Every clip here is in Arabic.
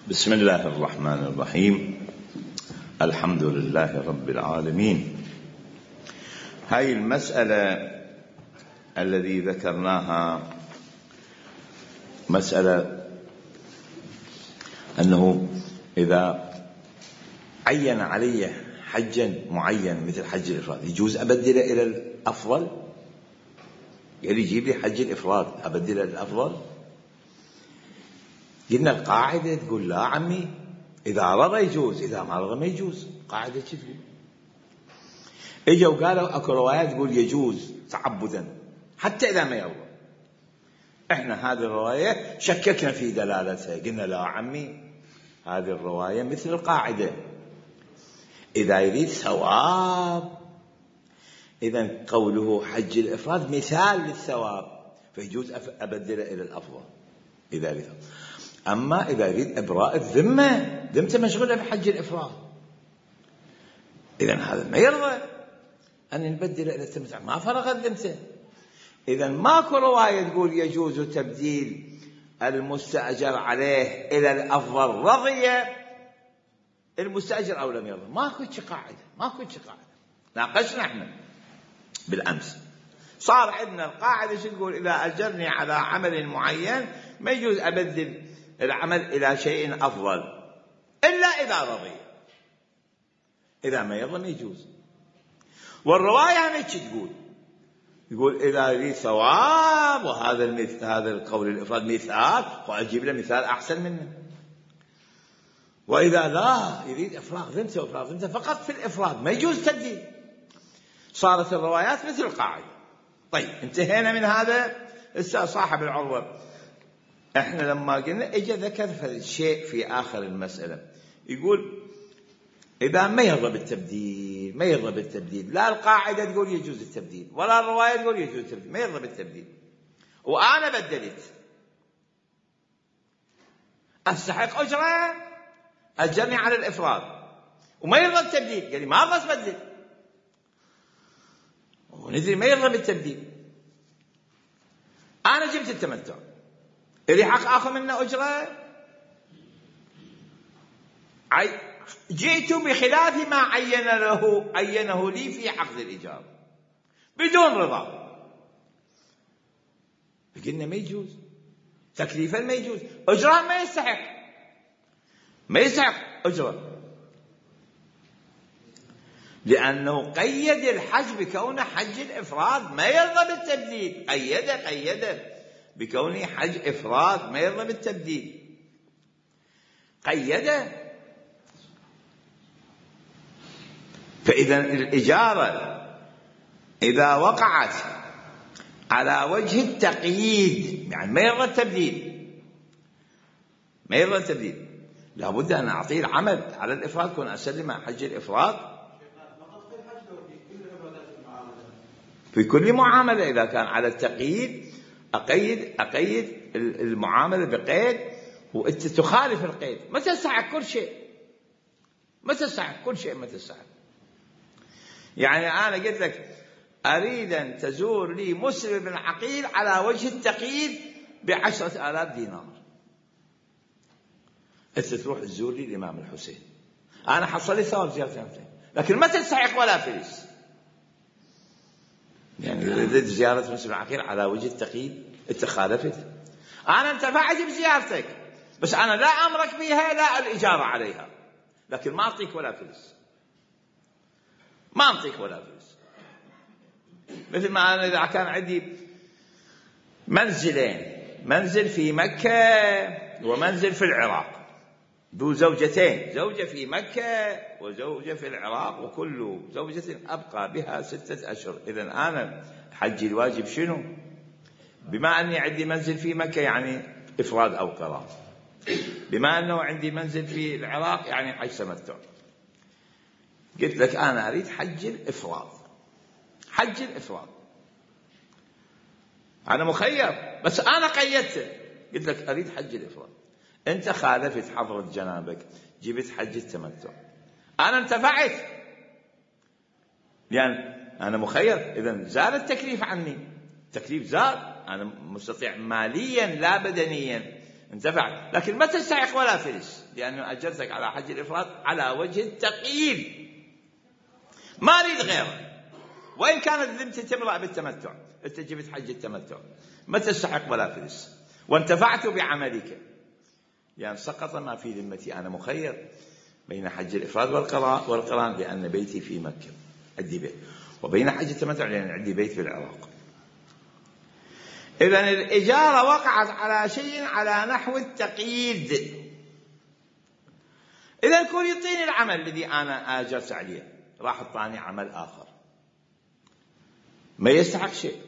بسم الله الرحمن الرحيم. الحمد لله رب العالمين. هاي المسألة الذي ذكرناها مسألة أنه إذا عين علي حجا معين مثل حج الإفراد يجوز أبدله إلى الأفضل، يعني يجيب لي حج الإفراد أبدله إلى الأفضل. قلنا القاعدة تقول لا عمي، إذا رضى يجوز، إذا ما رضى ما يجوز. قاعدة شو تقول؟ إجوا وقالوا أكو روايات تقول يجوز تعبدا حتى إذا ما يرضى. إحنا هذه الرواية شككنا في دلالتها، قلنا لا عمي، هذه الرواية مثل القاعدة، إذا يريد ثواب إذا قوله حج الإفراد مثال للثواب فيجوز أبدله إلى الأفضل إذا يريد. أما إذا يريد إبراء الذمة، ذمته مشغولة بحج الإفراد، إذن هذا ما يرضى أن نبدل إلى التمتع، ما فرغ ذمته. إذن ماكو رواية تقول يجوز تبديل المستأجر عليه إلى الأفضل رضي المستأجر أو لم يرضى. ماكو قاعدة، ماكو قاعدة. ناقشنا احنا بالأمس، صار عندنا القاعدة شو تقول؟ إذا أجرني على عمل معين ما يجوز أبدل العمل إلى شيء أفضل إلا إذا رضي، إذا ما يرضى ما يجوز. والرواية هنا شو تقول؟ يقول إذا يريد ثواب، وهذا هذا القول الإفراد مثال، وأجيب له مثال أحسن منه. وإذا لا يريد إفراغ ذمته فقط في الإفراد ما يجوز تبديل. صارت الروايات مثل القاعدة. طيب انتهينا من هذا. صاحب العروة احنا لما قلنا اجى ذكر شيء في آخر المسألة، يقول إذا ما يرضى بالتبديل، لا القاعدة تقول يجوز التبديل ولا الرواية تقول يجوز التبديل، ما يرضى بالتبديل وأنا بدلت، أستحق أجرة، أجرني على الإفراد وما يرضى بالتبديل، يعني ما أرضى أبدل، وندري ما يرضى بالتبديل. أنا جبت التمتع، إلي حق آخذ منه أجرة؟ جئت بخلاف ما عينه لي في عقد الإيجار بدون رضا، قلنا ما يجوز، تكليفا ما يجوز، أجرة ما يستحق أجرة، لأنه قيد الحج بكونه حج الإفراد ما يرضى بالتبديل، قيده بكونه حج إفراد ما يرضى بالتبديل، قيده. فإذا الإجارة إذا وقعت على وجه التقييد، يعني ما يرضى التبديل، لابد أن أعطيه العمل على الإفراد، كون أسلم حج الإفراد في كل معاملة. إذا كان على التقييد أقيد المعاملة بقيد، وأنت تخالف القيد ما تستحق كل شيء، ما تستحق. يعني أنا قلت لك أريد أن تزور لي مسلم بن عقيل على وجه التقييد ب10,000 دينار، أنت تروح تزور لي الإمام الحسين، أنا حصل لي ثواب زيارتين، لكن ما تستحق ولا فلس. يعني ردت زيارة مسلم بن عقيل على وجه التقييد، أنت خالفت. أنا انتفعت بزيارتك، بس أنا لا أمرك بها، لا الإجارة عليها، لكن ما أعطيك ولا فلس، مثل ما أنا إذا كان عندي منزلين، منزل في مكة ومنزل في العراق، ذو زوجتين، زوجة في مكة وزوجة في العراق، وكل زوجة أبقى بها 6 أشهر. إذن أنا حجي الواجب شنو؟ بما أني عندي منزل في مكة يعني إفراد أو قران، بما أنه عندي منزل في العراق يعني حج تمتع. قلت لك أنا أريد حج الإفراد، أنا مخير، بس أنا قيدته، قلت لك أريد حج الإفراد، أنت خالفت حضرة جنابك، جبت حج التمتع، أنا انتفعت لأن أنا مخير، إذن زال التكليف عني، تكليف زال، أنا مستطيع ماليا لا بدنيا، انتفعت، لكن ما تستحق ولا فلس، لأنه أجرتك على حج الإفراد على وجه التقييد، ما أريد غيره. وإن كانت ذمتي تمرأ بالتمتع، أنت جبت حج التمتع ما تستحق ولا فلس، وانتفعت بعملك، يعني سقط ما في ذمتي. أنا مخير بين حج الإفراد والقران لأن بيتي في مكة عندي بيت، وبين حج التمتع لأن عندي بيت في العراق. إذن الإجارة وقعت على شيء على نحو التقييد. إذا يكون يعطيني العمل الذي أنا آجرت عليه، راح أعطاني عمل آخر ما يستحق شيء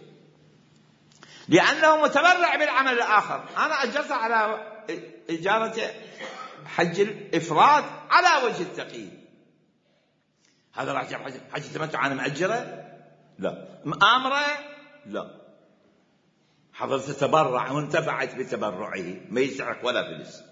لأنه متبرع بالعمل الآخر. أنا أجرت على إجارة حج الإفراد على وجه التقييد، هذا راح يجيب حج التمتع أنا مأجره؟ لا. مآمره؟ لا. حضرت تبرع وانتفعت بتبرعه ما يستحق ولا فلس.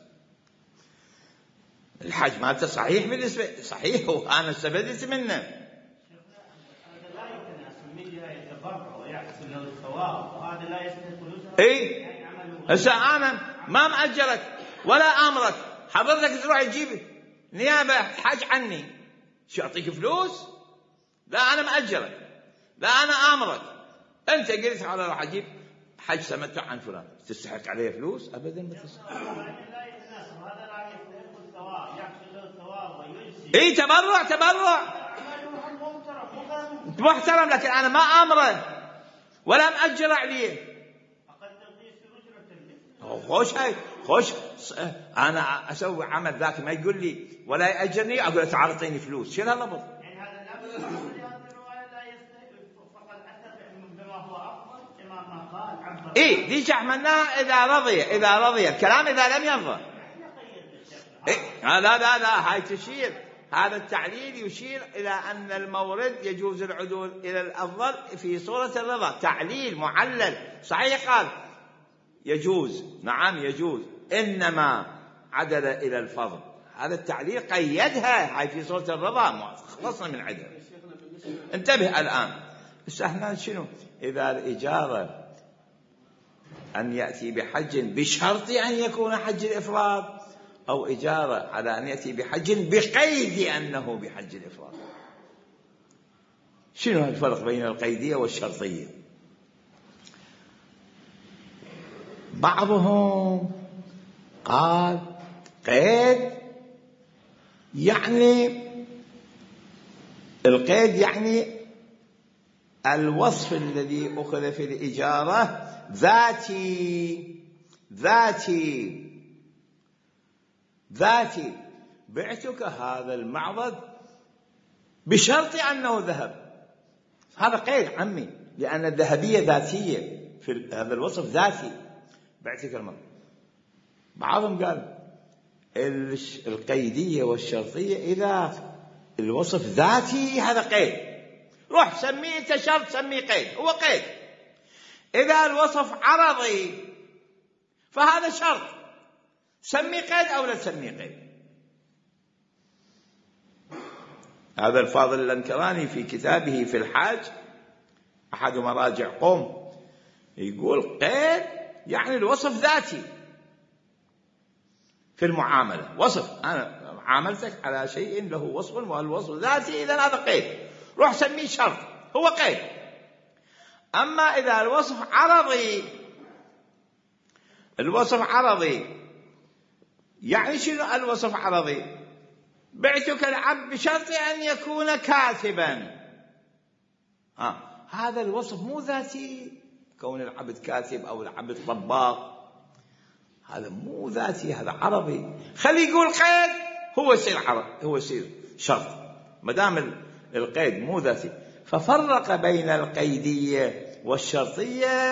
الحج مالته صحيح بالنسبة صحيح وأنا استفدت منه. هذا لا يتناسب من جهة يتبرع ويحصل له الثواب، وهذا لا يستحق الأجرة. إيه هسه أنا ما مأجرك ولا آمرك، حضرتك تروح تجيب نيابة حج عني، شو أعطيك فلوس؟ لا أنا مأجرك، لا أنا آمرك. أنت قلت على راح أجيب حج تمتع عن فلان، تستحق عليه فلوس؟ أبدا ما تستحق. لا يتناسب، هذا لا يستحق الثواب، يحصل له الثواب ويجزي. إيه تبرع محترم، لكن أنا ما آمره ولا مأجر عليه. خوش أنا أسوي عمل ذاك ما يقول لي ولا يأجرني، أقول له تعال اعطيني فلوس، شو هاللفظ؟ يعني هذا لا يستحق فقط أثر بما هو أفضل كما ما قال عبر. إيه ديش عملناها إذا رضي الكلام، إذا لم يرضى إيه لا هاي تشير، هذا التعليل يشير إلى أن المورد يجوز العدول إلى الأفضل في صورة الرضا. تعليل معلل صحيح قال يجوز، نعم يجوز، إنما عدل إلى الفضل. هذا التعليل قيدها هاي في صورة الرضا، خلصنا من عدل. انتبه الآن احنا شنو؟ إذا الإجارة أن يأتي بحج بشرط أن يكون حج الإفراد، أو إجارة على أن يأتي بحج بقيد أنه بحج الإفراد. شنو الفرق بين القيدية والشرطية؟ بعضهم قال قيد يعني القيد يعني الوصف الذي أخذ في الإجارة ذاتي بعتك هذا المعضد بشرط أنه ذهب، هذا قيد عمي، لأن الذهبية ذاتية، في هذا الوصف ذاتي، بعتك المعضد. بعضهم قال القيدية والشرطية إذا الوصف ذاتي هذا قيد، روح سميه انت شرط سميه قيد، هو قيد. إذا الوصف عرضي فهذا شرط، سميه قيد أو لا تسميه قيد. هذا الفاضل الأنكراني في كتابه في الحاج أحد مراجع قوم يقول قيد يعني الوصف ذاتي في المعاملة، وصف أنا عاملتك على شيء له وصف والوصف ذاتي، إذا هذا قيد، روح سميه شرط، هو قيد. أما إذا الوصف عرضي يعني شنو الوصف عرضي؟ بعتك العبد بشرط أن يكون كاتبا، هذا الوصف مو ذاتي، كون العبد كاتب أو العبد طباخ هذا مو ذاتي، هذا عربي. خلي يقول قيد، هو يصير شرط ما دام القيد مو ذاتي. ففرق بين القيدية والشرطية،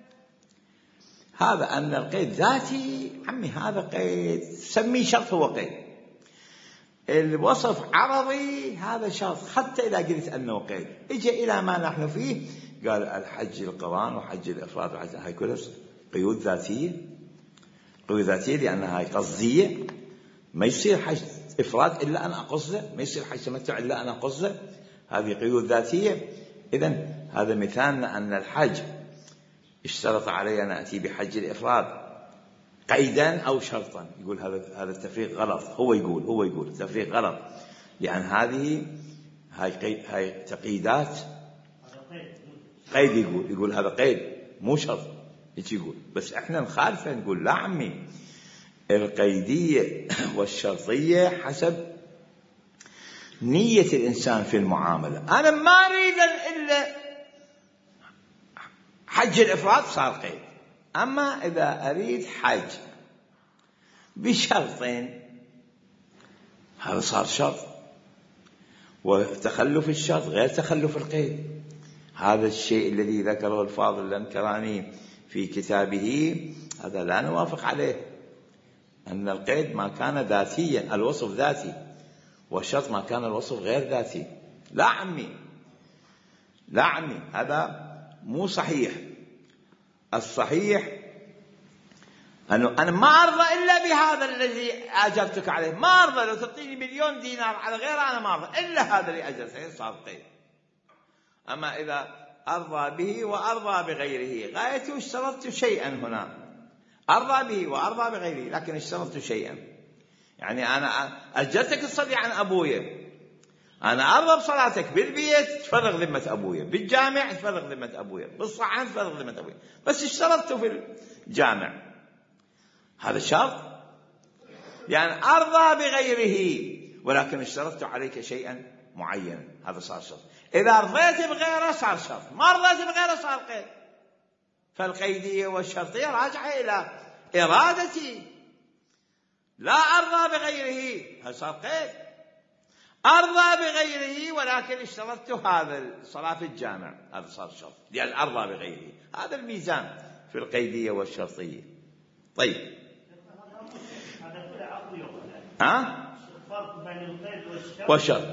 هذا أن القيد ذاتي عمي هذا قيد سميه شرط، هو قيد. الوصف عرضي هذا شرط، حتى إذا قلت أنه قيد. إجي إلى ما نحن فيه قال الحج القران وحج الإفراد هاي كلها قيود ذاتية، لأنها هاي قصدية، ما يصير حج إفراد إلا أنا أقصده، ما يصير حج تمتع إلا أنا أقصده، هذه قيود ذاتية. إذن هذا مثالنا أن الحج اشترط علي أن أتي بحج الإفراد قيدا أو شرطا. يقول هذا التفريق غلط. هو يقول التفريق غلط، لأن هاي تقييدات قيد. يقول هذا قيد مو شرط، يقول. بس احنا نخالفه، نقول لا عمي، القيدية والشرطية حسب نية الإنسان في المعاملة. أنا ما أريد إلا حج الإفراد صار قيد، أما إذا أريد حج بشرطين هذا صار شرط، وتخلف الشرط غير تخلف القيد. هذا الشيء الذي ذكره الفاضل الأنكراني في كتابه هذا لا نوافق عليه، أن القيد ما كان ذاتيا، الوصف ذاتي، والشرط ما كان الوصف غير ذاتي. لا عمي، هذا مو صحيح. الصحيح أنه أنا ما أرضى إلا بهذا الذي أجرتك عليه، ما أرضى لو تعطيني مليون دينار على غيره، أنا ما أرضى إلا هذا اللي أجرته، صار قيد. أما إذا أرضى به وأرضى بغيره، غايته اشترطت شيئا هنا، أرضى به وأرضى بغيره، لكن اشترطت شيئا. يعني أنا أجرتك تصلي عن أبويا، أنا أرضى بصلاتك بالبيت تفرغ ذمة أبويا، بالجامع تفرغ ذمة أبويا، بالصحن تفرغ ذمة أبويا، بس اشترطت في الجامع، هذا شرط. يعني أرضى بغيره ولكن اشترطت عليك شيئا معينا، هذا صار شرط. إذا رضيت بغيره صار شرط، ما رضيت بغيره صار قيد. فالقيدية والشرطية راجعة إلى إرادتي. لا أرضى بغيره هذا صار قيد، أرضى بغيره ولكن اشترطت هذا الصلاة في الجامع، هذا صار شرط، لأن أرضى بغيره. هذا الميزان في القيدية والشرطية. طيب، هذا كله عقل يقول. الفرق بين القيد والشرط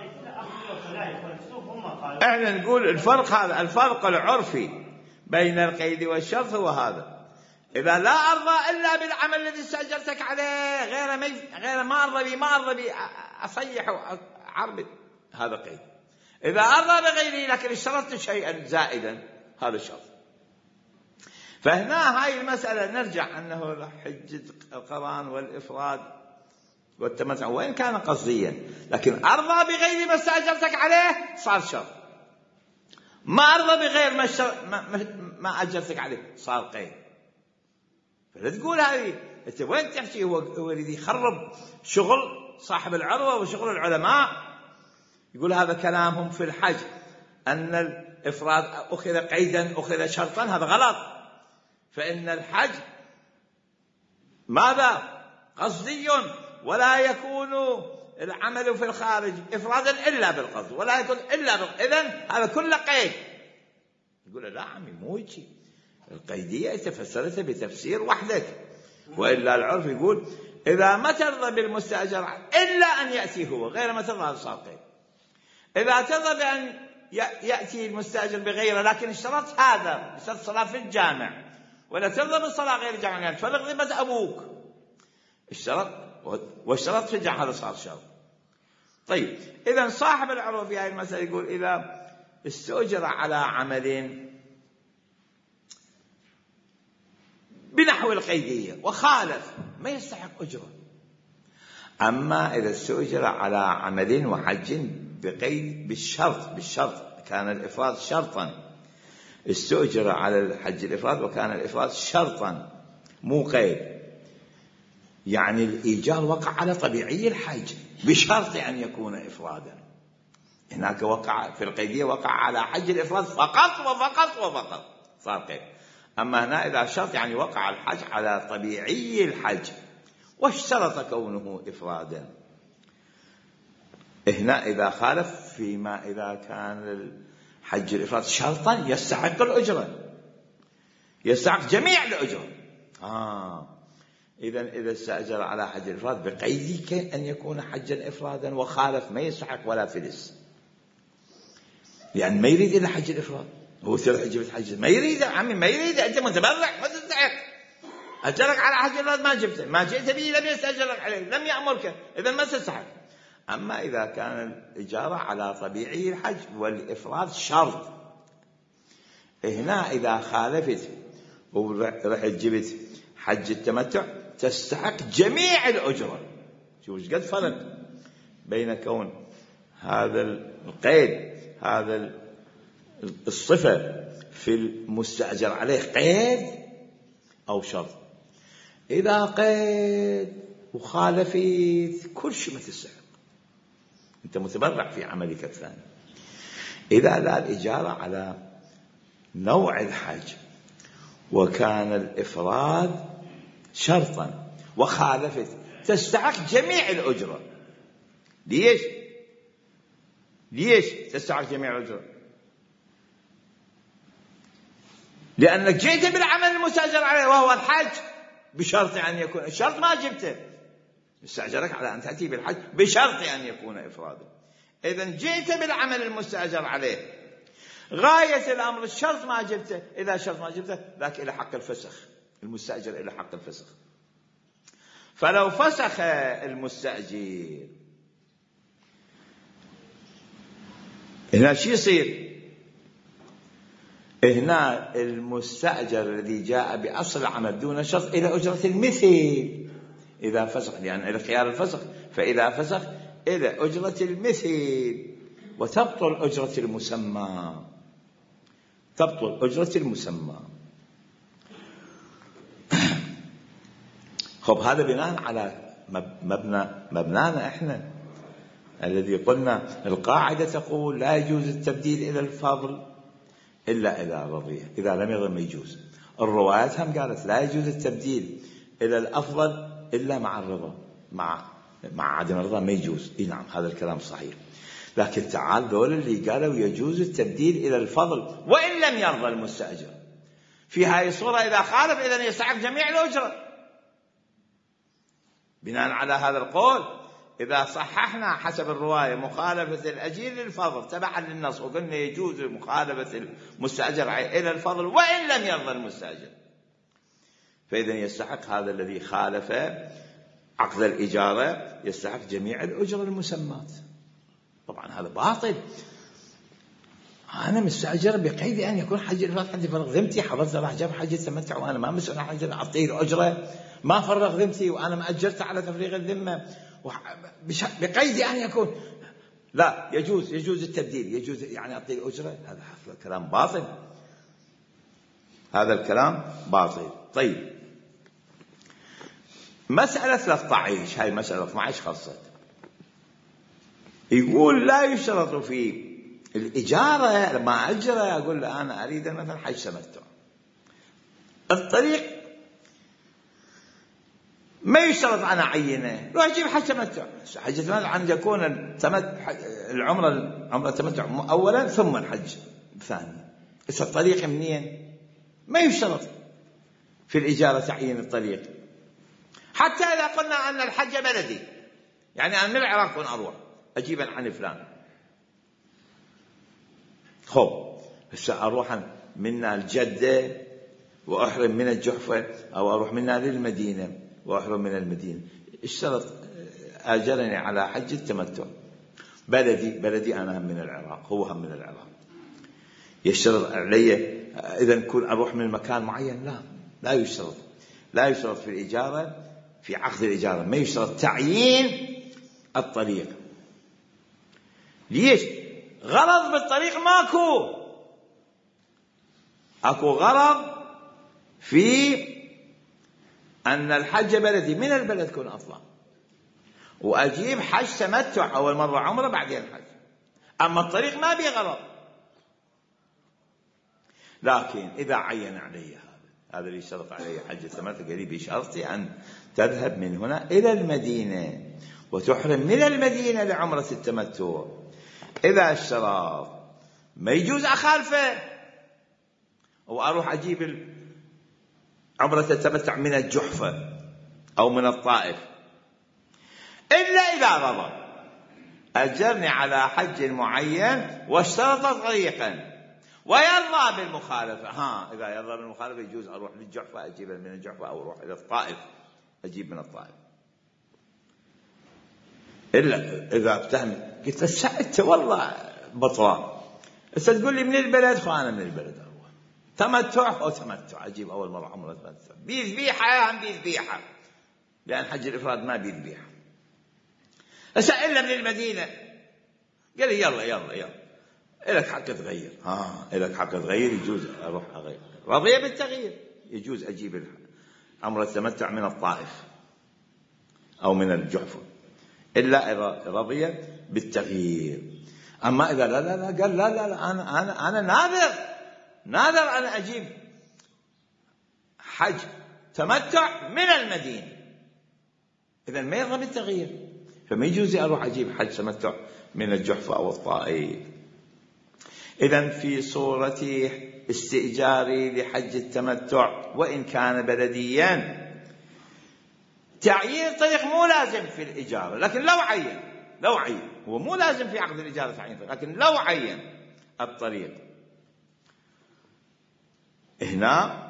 احنا نقول الفرق، هذا الفرق العرفي بين القيد والشرط هو هذا. إذا لا أرضى إلا بالعمل الذي استأجرتك عليه، غير ما أرضى بي أصيح وأعربد، هذا قيد. إذا أرضى بغيري لكن اشترطت شيئا زائدا، هذا شرط. فهنا هاي المسألة نرجع أنه حجة القران والإفراد والتمتع وإن كان قصديا، لكن أرضى بغير ما استأجرتك عليه صار شرط، ما أرضى بغير ما أجرتك عليه صار قيد. فلا تقول هذه أنت وين تحكي، هو الذي يخرب شغل صاحب العروة وشغل العلماء. يقول هذا كلامهم في الحج أن الإفراد أخذ قيدا أخذ شرطا، هذا غلط. فإن الحج ماذا؟ قصدي، ولا يكون العمل في الخارج إفرادا إلا بالقصد، ولا يكون إلا إذن هذا كله قيد. يقول لا عمي مو هيك، القيدية تفسرتها بتفسير وحدك، وإلا العرف يقول إذا ما ترضى بالمستأجر إلا أن يأتي هو، غير ما ترضى هذا صار قيد. إذا ترضى بأن يأتي المستأجر بغيره لكن اشترط هذا، اشترط صلاة في الجامع، ولا ترضى بالصلاة غير الجامع، يعني تفرغ ذمة أبوك، واشترط في الجامع، هذا صار شرط. طيب، إذا صاحب العروة في هذه المسألة يقول إذا استؤجر على عمل بنحو القيدية وخالف ما يستحق أجره. أما إذا استؤجر على عمل وحج بقيد بالشرط كان الإفراد شرطا، استؤجر على الحج الإفراد وكان الإفراد شرطا مو قيد، يعني الإيجار وقع على طبيعي الحج بشرط أن يكون إفرادا. هناك وقع في القيدية وقع على حج الإفراد فقط صار قيد. أما هنا إذا شرط يعني وقع الحج على طبيعي الحج واشترط كونه إفرادا. هنا إذا خالف فيما إذا كان الحج الإفراد شرطا يستحق الأجرة، يستحق جميع الأجرة. إذا استأجر على حج الإفراد بقيد أن يكون حجا إفرادا وخالف ما يستحق ولا فلس، يعني ما يريد إلا حج الإفراد. هو جبت حج ما يريد عمي، ما يريد، أنت متبرع ما تستحق. أجرك على حج الإفراد ما جبته، ما جئت به لم يستأجرك عليه، لم يأمرك، إذا ما تستحق. أما إذا كان الإجارة على طبيعي الحج والإفراد شرط، هنا إذا خالفت ورحت جبت حج التمتع تستحق جميع الأجرة. شوف ايش قد فرق بين كون هذا القيد، هذا الصفة في المستأجر عليه قيد أو شرط. إذا قيد وخالفت كل شيء ما تستحق، أنت متبرع في عملك الثاني. إذا لا الإجارة على نوع الحج وكان الإفراد شرطا وخالفت تستحق جميع الأجرة. ليش تستحق جميع الأجرة؟ لأنك جئت بالعمل المستأجر عليه وهو الحج بشرط أن يكون، الشرط ما جبته، استأجرك على أن تأتي بالحج بشرط أن يكون إفرادا. إذن جئت بالعمل المستأجر عليه، غاية الأمر الشرط ما جبته. إذا شرط ما جبته ذاك إلى حق الفسخ، المستأجر إلى حق الفسخ. فلو فسخ المستأجر هنا شو يصير؟ هنا المستأجر الذي جاء بأصل العمل دون شرط إلى أجرة المثل إذا فسخ، يعني إلى خيار الفسخ، فإذا فسخ إلى أجرة المثل، وتبطل أجرة المسمى، تبطل أجرة المسمى. خب هذا بناء على مبنانا إحنا الذي قلنا القاعدة تقول لا يجوز التبديل إلى الفضل إلا إذا رضي، إذا لم يرضى ما يجوز. الروايات هم قالت لا يجوز التبديل إلى الأفضل إلا مع الرضا، مع عدم الرضا ما يجوز. نعم هذا الكلام صحيح، لكن تعال ذول اللي قالوا يجوز التبديل إلى الفضل وإن لم يرضى المستأجر، في هذه الصورة إذا خالف إذن يستحق جميع الأجرة. بناء على هذا القول إذا صححنا حسب الرواية مخالفة الأجير للفضل تبعا للنص وقلنا يجوز مخالفة المستأجر إلى الفضل وإن لم يرضى المستأجر، فإذا يستحق هذا الذي خالف عقد الإجارة يستحق جميع الأجر المسمات. طبعا هذا باطل. أنا مستأجر بقيد أن يكون حج الإفراد حج فرغ ذمتي، حضرت راح جاب حج التمتع وأنا ما مسؤول عن حج أعطيه الأجرة، ما فرغ ذمتي وأنا ما أجرت على تفريغ الذمة بقيد أن يكون. لا يجوز التبديل، يجوز يعني أعطيه الأجرة. هذا كلام باطل، هذا الكلام باطل. طيب مسألة 13، هاي مسألة 12 خاصة، يقول لا يشترط في الإجارة لما أجرى أقول له أنا أريد مثلا حج تمتع، الطريق ما يشترط أنا عينه، لو أجيب حج تمتع. حج تمتع أن يكون العمرة التمتع أولا ثم الحج ثاني. الطريق منين؟ ما يشترط في الإجارة تعيين الطريق، حتى إذا قلنا أن الحج بلدي، يعني أنا من العراق كون أروح أجيبا عن فلان، خب هسه أروح من الجدة وأحرم من الجحفة، أو أروح منها للمدينة وأحرم من المدينة. اشترط أجرني على حج التمتع بلدي أنا هم من العراق، هو هم من العراق، يشترط علي إذا كون أروح من مكان معين؟ لا يشترط في الإجارة، في عقد الإجارة ما يشترط تعيين الطريق. ليش؟ غرض بالطريق أكو غرض في أن الحج بلدي، من البلد كون أطلع وأجيب حج تمتع أول مرة عمره بعدين الحج، أما الطريق ما بيه غرض. لكن إذا عين علي هذا اللي يشترط علي حج التمتع قريب بشرطي أن تذهب من هنا إلى المدينة وتحرم من المدينة لعمرة التمتع، إذا اشترط ما يجوز أخالفه وأروح أجيب عمرة التمتع من الجحفة أو من الطائف، إلا إذا رضى أجرني على حج معين واشترط طريقا ويرضى بالمخالفة. إذا يرضى بالمخالفة يجوز أروح للجحفة أجيب من الجحفة، أو أروح إلى الطائف أجيب من الطائف. إلا إذا ابتهم قلت سألت والله بطران تقول لي من البلد، فأنا من البلد أروح. تمتع أو تمتع. عجيب، أول مرة عمره تمتع. بيذبيحة هم بيذبيحة، لأن حج الإفراد ما بيذبيحة. أسأل من المدينة، قال لي يلا إلك حق تغير. إلك حق تغير، يجوز أروح أغير. رضي بالتغيير، يجوز أجيب عمرة التمتع من الطائف أو من الجحفة، إلا إذا رضي بالتغيير. أما إذا لا قال لا أنا ناذر أن أجيب حج تمتع من المدينة، إذا ما يرضى بالتغيير، فما يجوز أروح أجيب حج تمتع من الجحفة أو الطائف. إذن في صورة استئجاري لحج التمتع وإن كان بلديا، تعيين الطريق مو لازم في الإجارة، لكن لو عين هو مو لازم في عقد الإجارة تعيين الطريق، لكن لو عين الطريق هنا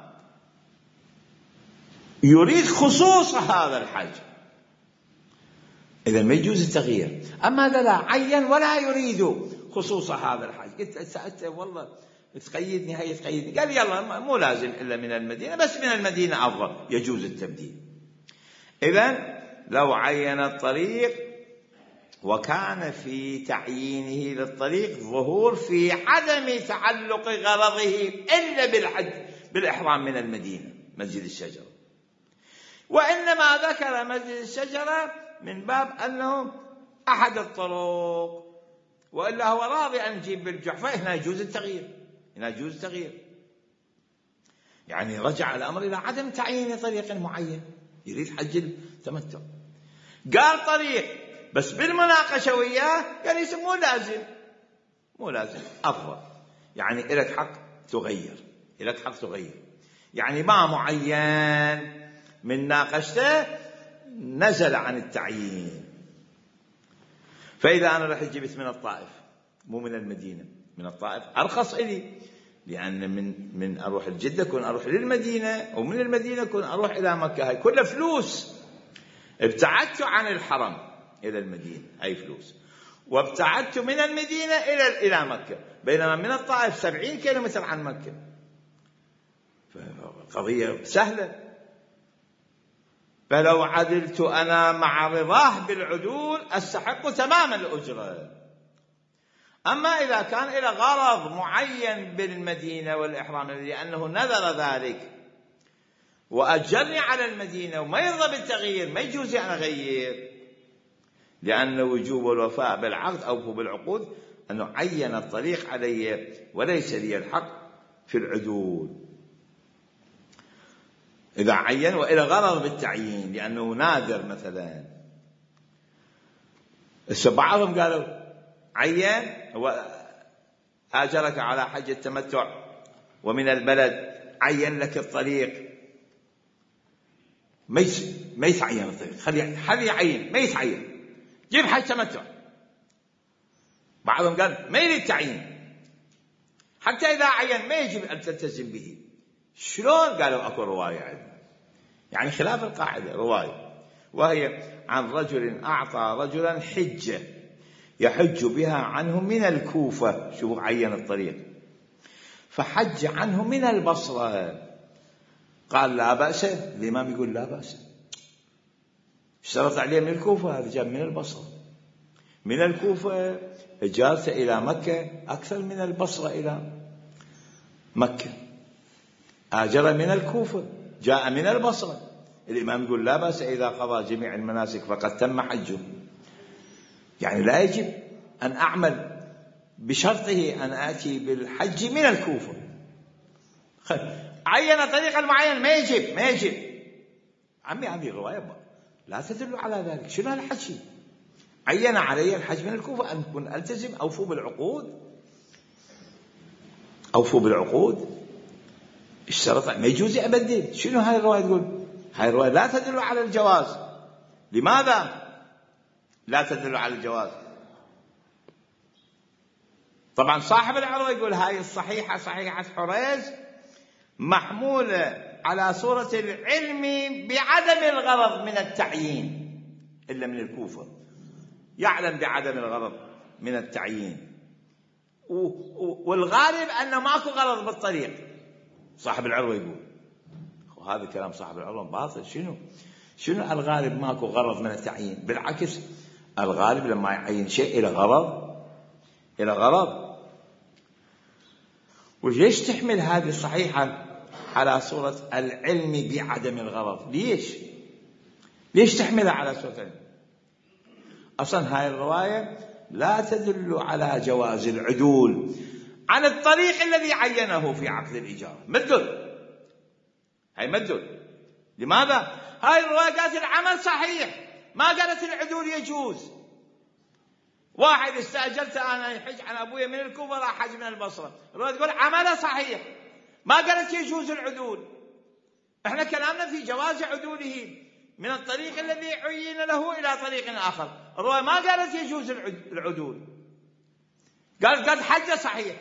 يريد خصوص هذا الحج، إذا ما يجوز التغيير. أما إذا لا عين ولا يريد خصوص هذا الحج، قلت سألت والله تقيدني، هي تقيدني، قال يلا مو لازم إلا من المدينة، بس من المدينة أفضل، يجوز التبديل. إذن لو عين الطريق وكان في تعيينه للطريق ظهور في عدم تعلق غرضه إلا بالحج بالإحرام من المدينة مسجد الشجرة، وإنما ذكر مسجد الشجرة من باب أنه أحد الطرق، وإلا هو راضي أن يجيب بالجحفة، هنا يجوز التغيير. يعني رجع الأمر إلى عدم تعيين طريق معين، يريد حج التمتع، قال طريق بس بالمناقشة وياه قال ليس مو لازم أفضل، يعني إلك حق تغير، يعني ما معين من ناقشته نزل عن التعيين. فإذا أنا رح جبت من الطائف مو من المدينة، من الطائف أرخص إلي، لأن من أروح الجدة كون أروح للمدينة، ومن المدينة كون أروح إلى مكة، هاي كلها فلوس. ابتعدت عن الحرم إلى المدينة أي فلوس، وابتعدت من المدينة إلى مكة، بينما من الطائف 70 كيلومتر عن مكة، فقضية سهلة. فلو عدلت أنا مع رضاه بالعدول أستحق تمام الأجرة. أما إذا كان إلى غرض معين بالمدينة والإحرام لأنه نذر ذلك وأجرني على المدينة وما يرضى بالتغيير، ما يجوز أن أغير، لأن وجوب الوفاء بالعقد أو بالعقود أنه عين الطريق علي وليس لي الحق في العدول. إذا عين وإلى غرض بالتعيين لأنه نادر مثلا، بعضهم قالوا عين وآجرك على حج التمتع ومن البلد عين لك الطريق، ما يتعين الطريق، خلي يعين، ما يتعين، جيب حج تمتع. بعضهم قال ما يريد تعيين، حتى إذا عين ما يجب أن تلتزم به. شلون؟ قالوا أكو رواية عندنا، يعني خلاف القاعدة، رواية وهي عن رجل أعطى رجلا حجة يحج بها عنه من الكوفة، شوفوا عين الطريق، فحج عنه من البصرة، قال لا بأس، الإمام يقول لا بأس، اشترط عليه من الكوفة، هذا جاء من البصرة، من الكوفة إجازة إلى مكة أكثر من البصرة إلى مكة، آجر من الكوفة جاء من البصرة، الإمام يقول لا بأس إذا قضى جميع المناسك فقد تم حجه. يعني لا يجب أن أعمل بشرطه أن آتي بالحج من الكوفة. عين طريقا معين ما يجب عمي هذه الرواية لا تدل على ذلك. شنو الحج؟ عين علي الحج من الكوفة، أن أكون ألتزم، أوفوا بالعقود اشترط، ما يجوز أبدل. شنو هاي الرواية تقول؟ هاي الرواية لا تدل على الجواز. لماذا لا تدل على الجواز؟ طبعا صاحب العروة يقول هاي الصحيحة صحيحة حريز محمولة على صورة العلم بعدم الغرض من التعيين، إلا من الكوفة يعلم بعدم الغرض من التعيين، والغالب أنه ماكو غرض بالطريق، صاحب العروة يقول. وهذا كلام صاحب العروة باطل. شنو الغالب؟ ماكو غرض من التعيين، بالعكس الغالب لما يعين شيء إلى غرض. وليش تحمل هذه الصحيحة على صورة العلم بعدم الغرض؟ ليش تحملها على صورة العلم؟ أصلا هاي الرواية لا تدل على جواز العدول عن الطريق الذي عينه في عقد الإيجار. ما تدل. لماذا؟ هاي الرواية قالت العمل صحيح، ما قالت العدول يجوز. واحد استأجرت أنا يحج عن أبويا من الكوفة راح حج من البصرة، الرواية تقول عمله صحيح، ما قالت يجوز العدول. احنا كلامنا في جواز عدوله من الطريق الذي عين له إلى طريق آخر. الرواية ما قالت يجوز العدول، قالت حج صحيح.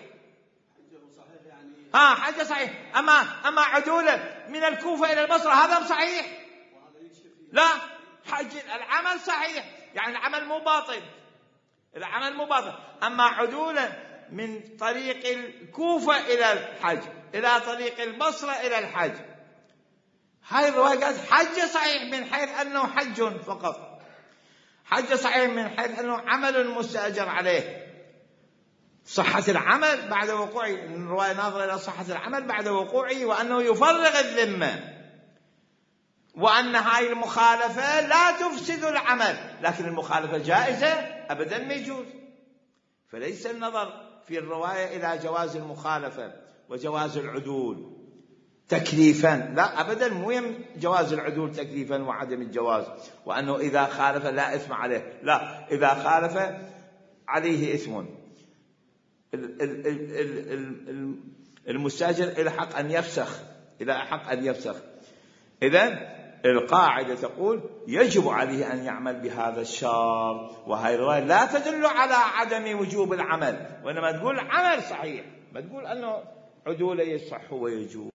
حج صحيح. أما عدوله من الكوفة إلى البصرة هذا صحيح. لا، حج العمل صحيح، يعني العمل مو باطل. أما عدوله من طريق الكوفة إلى الحج إلى طريق البصرة إلى الحج، هاي الرواية قالت حج صحيح من حيث أنه حج فقط، حج صحيح من حيث أنه عمل مستأجر عليه. صحة العمل بعد وقوعه، الرواية ناظرة إلى صحة العمل بعد وقوعه، وأنه يفرغ الذمة، وأن هاي المخالفة لا تفسد العمل، لكن المخالفة جائزة أبدا ما يجوز. فليس النظر في الرواية إلى جواز المخالفة وجواز العدول تكليفا، لا أبدا، مو جواز العدول تكليفا وعدم الجواز، وأنه إذا خالف لا إثم عليه، لا، إذا خالف عليه إثم. المستأجر إلى حق أن يفسخ. إذن القاعدة تقول يجب عليه أن يعمل بهذا الشرط، وهي الرواية لا تدل على عدم وجوب العمل، وإنما تقول عمل صحيح، ما تقول أنه عدوله يصح ويجوز.